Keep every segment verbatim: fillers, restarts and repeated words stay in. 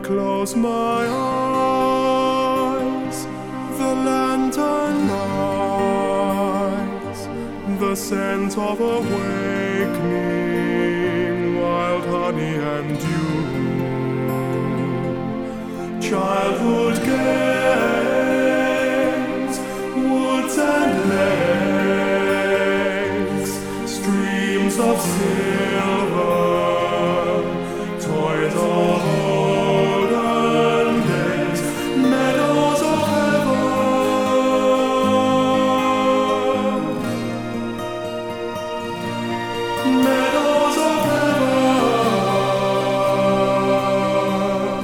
close my eyes, the lantern lights, the scent of awakening, wild honey and dew. Childhood games, woods and lakes, streams of silver, toys of olden days, meadows of heaven, meadows of heaven,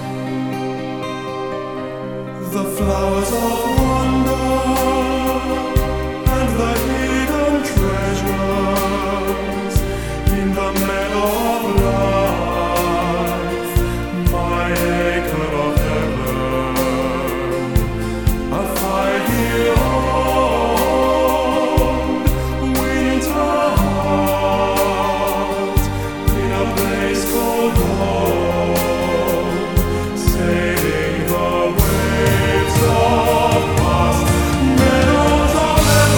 the flowers of wonder and the hidden treasures in the meadow of life, my acre of heaven, a five-year-old winter heart in a place called home, sailing the waves of past meadows of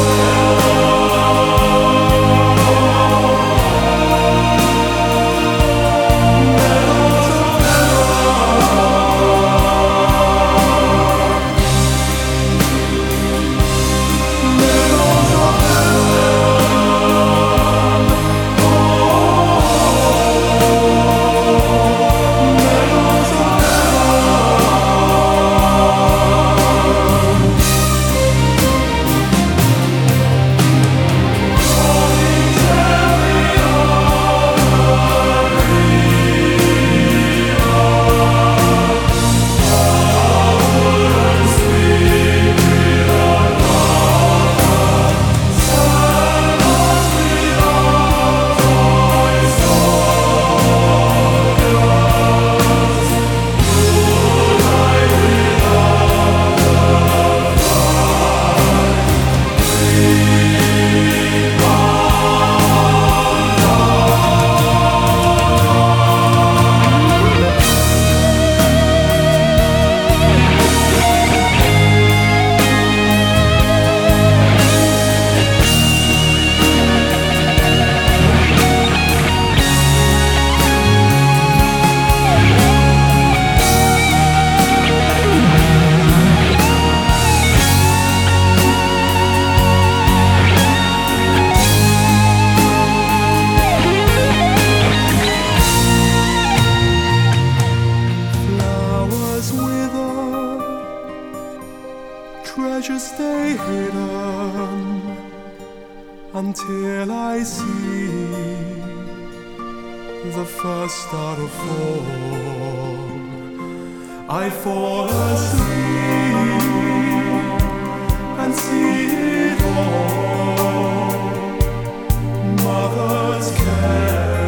treasures stay hidden until I see the first star to fall. I fall asleep and see it all. Mother's care.